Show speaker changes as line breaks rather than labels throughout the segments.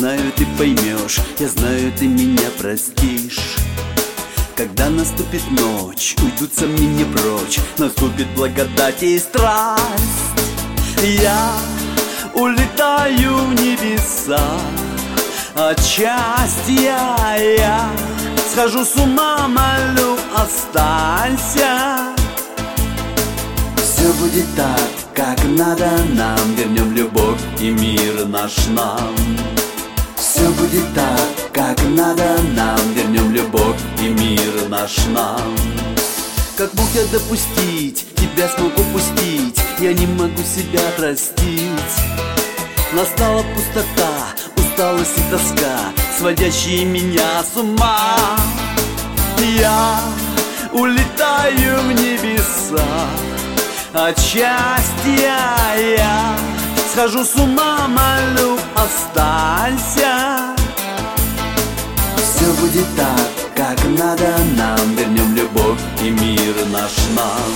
знаю, ты поймешь, я знаю, ты меня простишь. Когда наступит ночь, уйдут сомнения прочь, наступит благодать и страсть. Я улетаю в небеса от счастья, я схожу с ума, молю, останься. Все будет так, как надо нам, вернем любовь и мир наш нам. Все будет так, как надо нам, вернем любовь и мир наш нам. Как мог я допустить, тебя смог упустить, я не могу себя простить. Настала пустота, усталость и тоска, сводящие меня с ума. Я улетаю в небеса от счастья, я схожу с ума, молю, останься. Все будет так, как надо нам, вернем любовь и мир наш нам.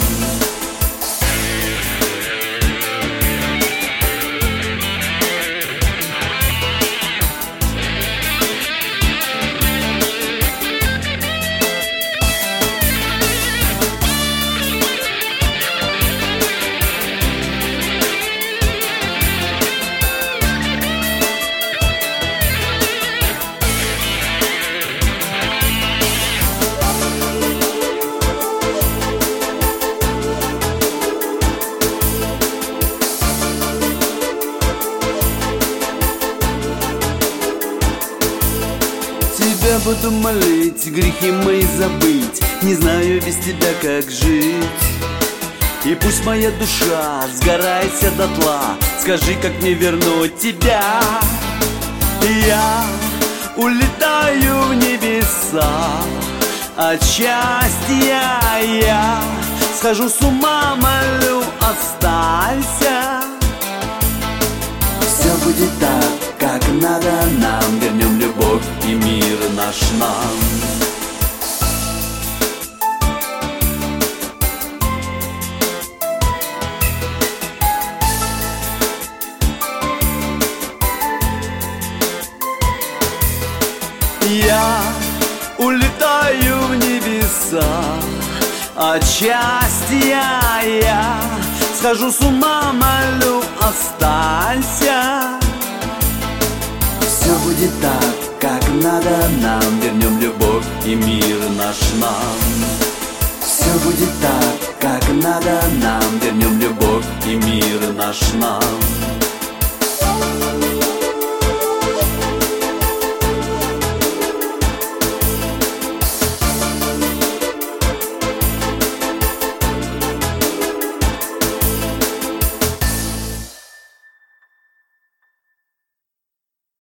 Тебя буду молить, грехи мои забыть, не знаю без тебя как жить. И пусть моя душа сгорайся дотла, скажи, как мне вернуть тебя. Я улетаю в небеса от счастья, я схожу с ума, молю, останься. Все будет так, как надо нам, вернем любовь и мир наш нам. Я улетаю в небеса от счастья, я схожу с ума, молю, останься. Все будет так, как надо нам, вернем любовь и мир наш нам. Все будет так, как надо нам, вернем любовь и мир наш нам.